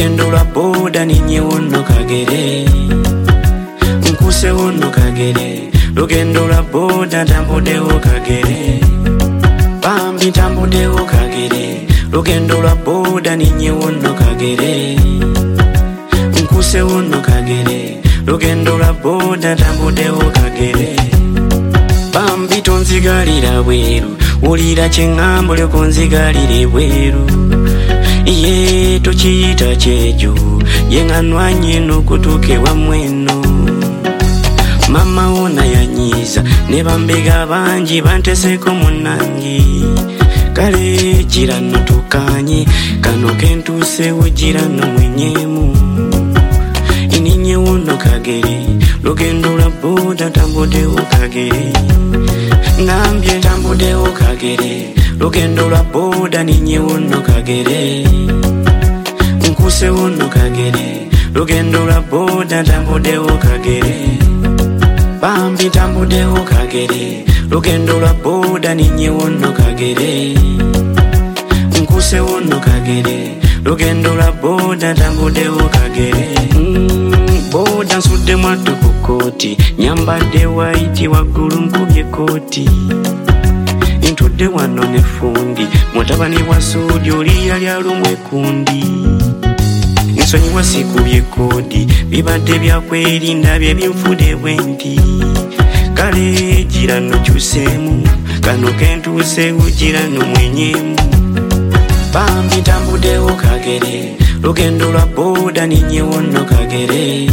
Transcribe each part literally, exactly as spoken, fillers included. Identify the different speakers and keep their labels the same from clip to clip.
Speaker 1: lugendo lwa boda ninyewo nno Kagere nkusewo nno Kagere lugendo lwa boda ntambuddewo Kagere bambi ntambuddewo Kagere lugendo lwa boda ninyewo nno Kagere nkusewo nno Kagere lugendo lwa boda ntambuddewo Kagere bambi tonzigalira bweru wulira kyeŋŋamba olyoko nzigalire bweru iye tokiyita kyejo yeŋŋanwanye n'okutuuka ewammwe eno mama wona yanyiiza ne bambega bangi banteseko munnange kale gira nno tukanye kano kentuusewo gira nno mwenyeemu ininyewo nno Kagere lugendo lwa boda ntambuddewo Kagere ngambye ntambuddewo Kagere lugendo lwa boda ninyewo nno Kagere nkusewo nno Kagere lugendo lwa boda ntambuddewo Kagere bambi ntambuddewo Kagere lugendo lwa boda ninyewo nno Kagere nkusewo nno Kagere lugendo lwa boda ntambuddewo Kagere mm, boda nsudde mwattu ku kooti nyambadde waiti waggulu nkubye kooti ntudde wano ne fundi mutabani wa soodi oli yali alumwe kundi nsonyiwa sikubye koodi bibadde byakwerinda bye binfude bwenti kale gira nno kyuseemu kano kentuusewo gira nno mwenyeemu bambi ntambuddewo Kagere lugendo lwa boda ninyewo nno Kagere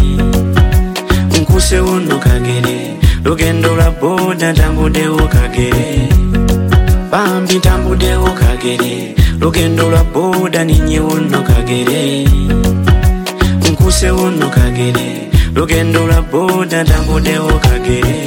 Speaker 1: nkusewo nno Kagere lugendo lwa boda ntambuddewo Kagere bambi ntambuddewo Kagere lugendo lwa boda ninyewo nno Kagere nkusewo nno Kagere lugendo lwa boda ntambuddewo Kagere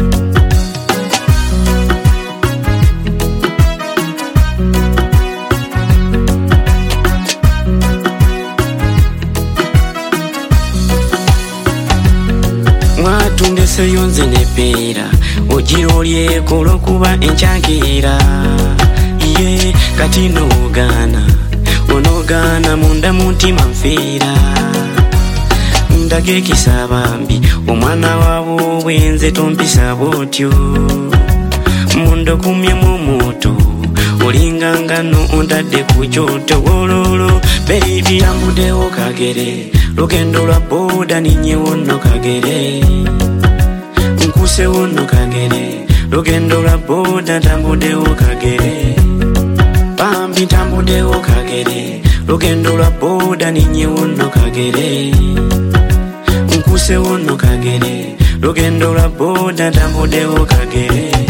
Speaker 1: mwatundeseyo nze nepeera ogira olyeko olw'okuba enkyankeera ye kati noogaana onoogaana munda mu ntima nfeera ndaga ekisa bambi omwana waabo bwenze tompisa bwotyo mundokumyemu omuto olinganga no ontadde ku kyoto wololo beebi ntambuddewo Kagere lugendo lwa boda ninyewo nno Kagere nkusewo nno Kagere lugendo lwa boda ntambuddewo Kagere bambi ntambuddewo Kagere lugendo lwa boda ninyewo nno Kagere nkusewo nno Kagere lugendo lwa boda ntambuddewo Kagere